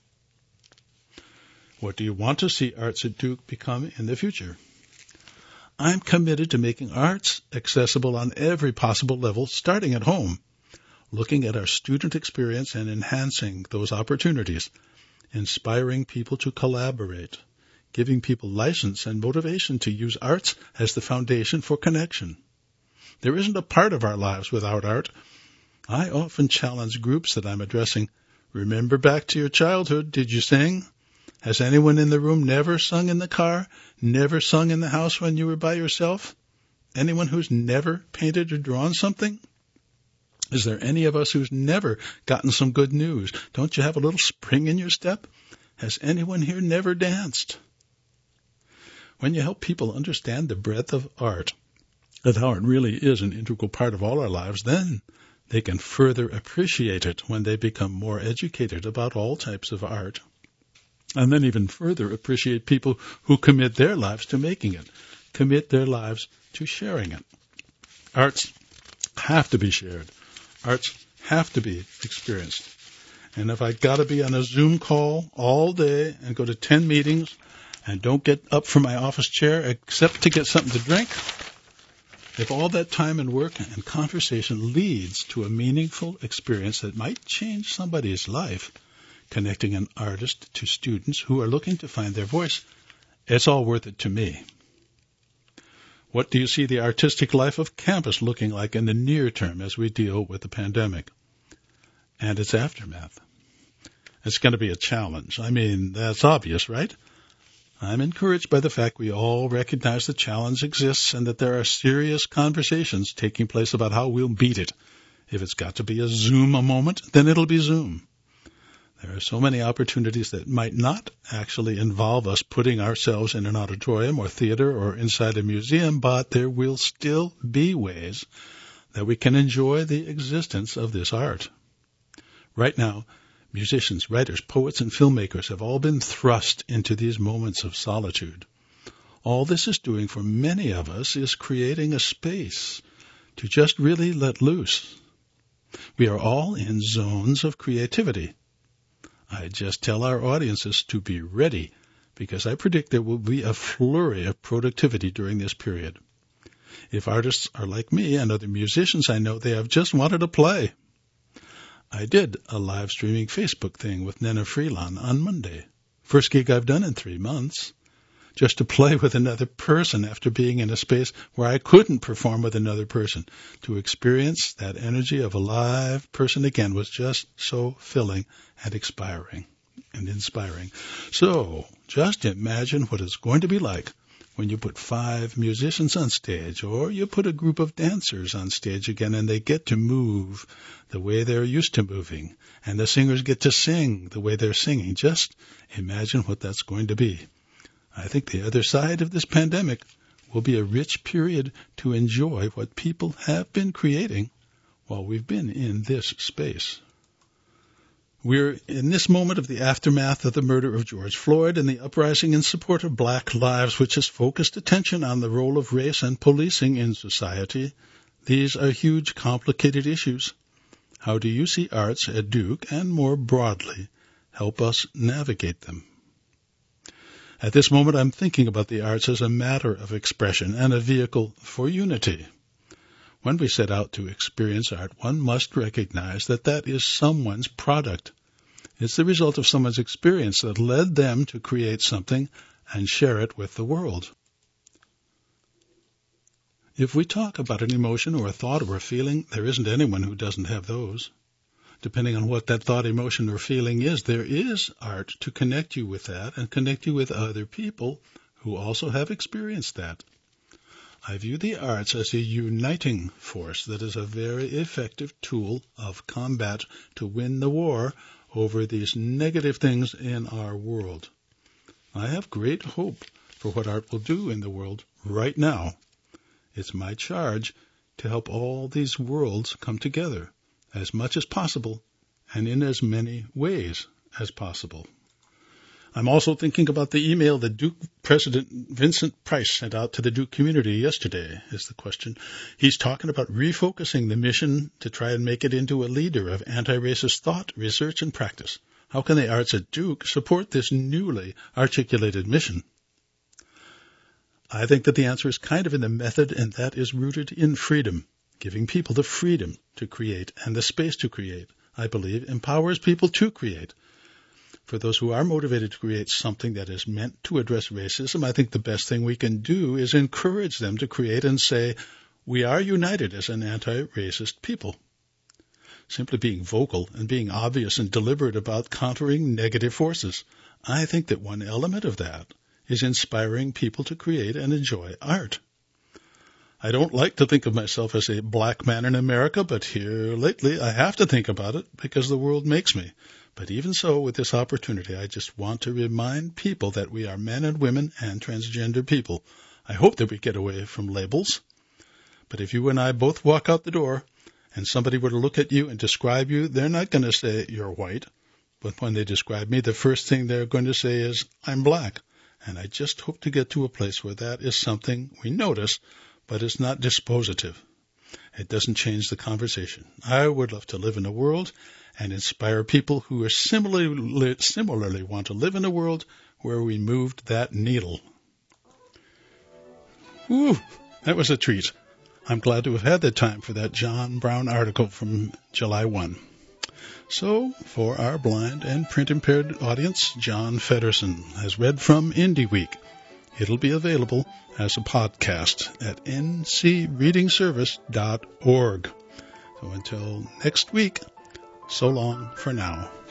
[SPEAKER 1] What do you want to see Arts at Duke become in the future? I'm committed to making arts accessible on every possible level, starting at home, looking at our student experience and enhancing those opportunities, inspiring people to collaborate, giving people license and motivation to use arts as the foundation for connection. There isn't a part of our lives without art. I often challenge groups that I'm addressing. Remember back to your childhood, did you sing? Has anyone in the room never sung in the car, never sung in the house when you were by yourself? Anyone who's never painted or drawn something? Is there any of us who's never gotten some good news? Don't you have a little spring in your step? Has anyone here never danced? When you help people understand the breadth of art, that how it really is an integral part of all our lives, then they can further appreciate it when they become more educated about all types of art. And then even further appreciate people who commit their lives to making it, commit their lives to sharing it. Arts have to be shared. Arts have to be experienced. And if I got to be on a Zoom call all day and go to ten meetings and don't get up from my office chair except to get something to drink, if all that time and work and conversation leads to a meaningful experience that might change somebody's life, connecting an artist to students who are looking to find their voice, it's all worth it to me. What do you see the artistic life of campus looking like in the near term as we deal with the pandemic and its aftermath? It's going to be a challenge. I mean, that's obvious, right? I'm encouraged by the fact we all recognize the challenge exists and that there are serious conversations taking place about how we'll beat it. If it's got to be a Zoom a moment, then it'll be Zoom. There are so many opportunities that might not actually involve us putting ourselves in an auditorium or theater or inside a museum, but there will still be ways that we can enjoy the existence of this art. Right now, musicians, writers, poets, and filmmakers have all been thrust into these moments of solitude. All this is doing for many of us is creating a space to just really let loose. We are all in zones of creativity. I just tell our audiences to be ready because I predict there will be a flurry of productivity during this period. If artists are like me and other musicians I know, they have just wanted to play. I did a live streaming Facebook thing with Nena Freelon on Monday. First gig I've done in three months. Just to play with another person after being in a space where I couldn't perform with another person. To experience that energy of a live person again was just so filling and inspiring and inspiring. So just imagine what it's going to be like when you put five musicians on stage, or you put a group of dancers on stage again and they get to move the way they're used to moving, and the singers get to sing the way they're singing. Just imagine what that's going to be. I think the other side of this pandemic will be a rich period to enjoy what people have been creating while we've been in this space. We're in this moment of the aftermath of the murder of George Floyd and the uprising in support of black lives, which has focused attention on the role of race and policing in society. These are huge, complicated issues. How do you see arts at Duke and more broadly help us navigate them? At this moment, I'm thinking about the arts as a matter of expression and a vehicle for unity. When we set out to experience art, one must recognize that that is someone's product. It's the result of someone's experience that led them to create something and share it with the world. If we talk about an emotion or a thought or a feeling, there isn't anyone who doesn't have those. Depending on what that thought, emotion, or feeling is, there is art to connect you with that and connect you with other people who also have experienced that. I view the arts as a uniting force that is a very effective tool of combat to win the war over these negative things in our world. I have great hope for what art will do in the world right now. It's my charge to help all these worlds come together as much as possible and in as many ways as possible. I'm also thinking about the email that Duke President Vincent Price sent out to the Duke community yesterday, is the question. He's talking about refocusing the mission to try and make it into a leader of anti-racist thought, research, and practice. How can the arts at Duke support this newly articulated mission? I think that the answer is kind of in the method, and that is rooted in freedom. Giving people the freedom to create and the space to create, I believe, empowers people to create. For those who are motivated to create something that is meant to address racism, I think the best thing we can do is encourage them to create and say, we are united as an anti-racist people. Simply being vocal and being obvious and deliberate about countering negative forces. I think that one element of that is inspiring people to create and enjoy art. I don't like to think of myself as a black man in America, but here lately I have to think about it because the world makes me. But even so, with this opportunity, I just want to remind people that we are men and women and transgender people. I hope that we get away from labels. But if you and I both walk out the door and somebody were to look at you and describe you, they're not going to say you're white. But when they describe me, the first thing they're going to say is, I'm black. And I just hope to get to a place where that is something we notice, but it's not dispositive. It doesn't change the conversation. I would love to live in a world and inspire people who are similarly, similarly want to live in a world where we moved that needle. Whew, that was a treat. I'm glad to have had the time for that John Brown article from July first. So, for our blind and print-impaired audience, John Feddersen has read from Indie Week. It'll be available as a podcast at n c reading service dot org. So until next week, so long for now.